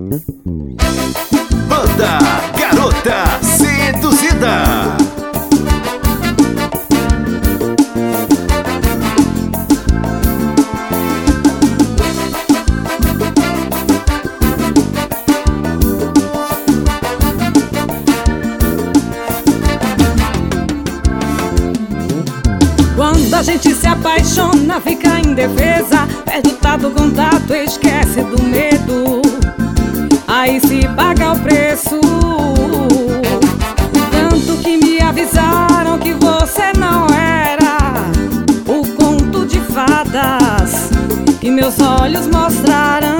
Banda Garota Seduzida. Quando a gente se apaixona, fica indefesa, perde o tato, contato, esquece do medo. Aí se paga o preço. Tanto que me avisaram que você não era o conto de fadas que meus olhos mostraram.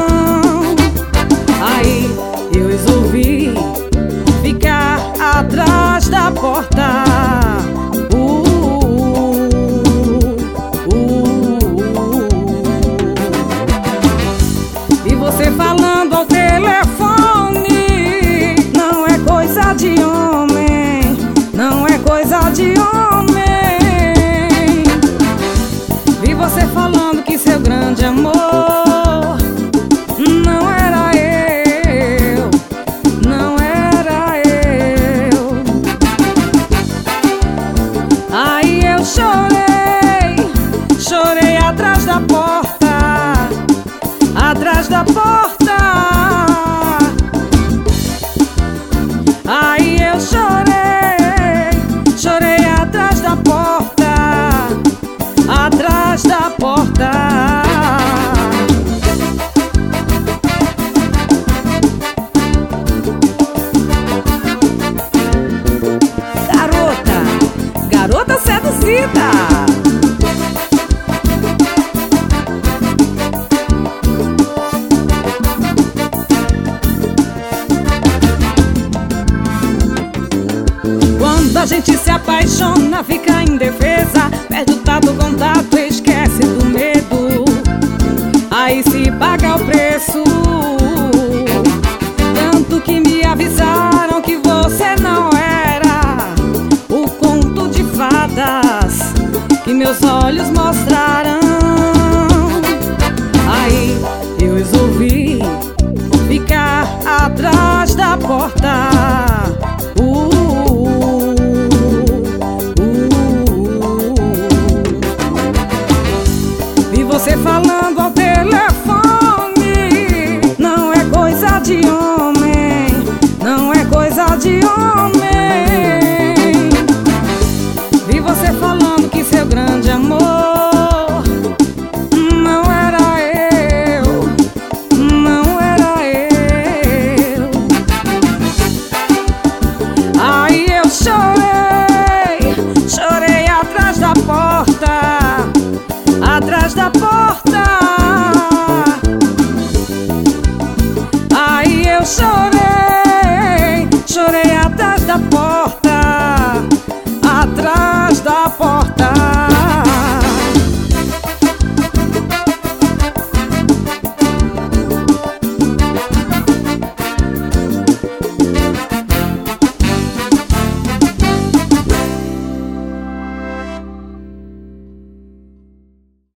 Aí eu resolvi ficar atrás da porta. E você falando ao telefone, não é coisa de homem, não é coisa de homem. Vi você falando que seu grande amor não era eu, não era eu. Aí eu chorei, chorei atrás da porta, atrás da porta. Aí eu chorei, chorei atrás da porta, atrás da porta. Garota, garota seduzida. Quando a gente se apaixona, fica indefesa, perde o tato, contato, esquece do medo. Aí se paga o preço. Tanto que me avisaram que você não era o conto de fadas que meus olhos mostraram. Aí eu resolvi ficar atrás da porta.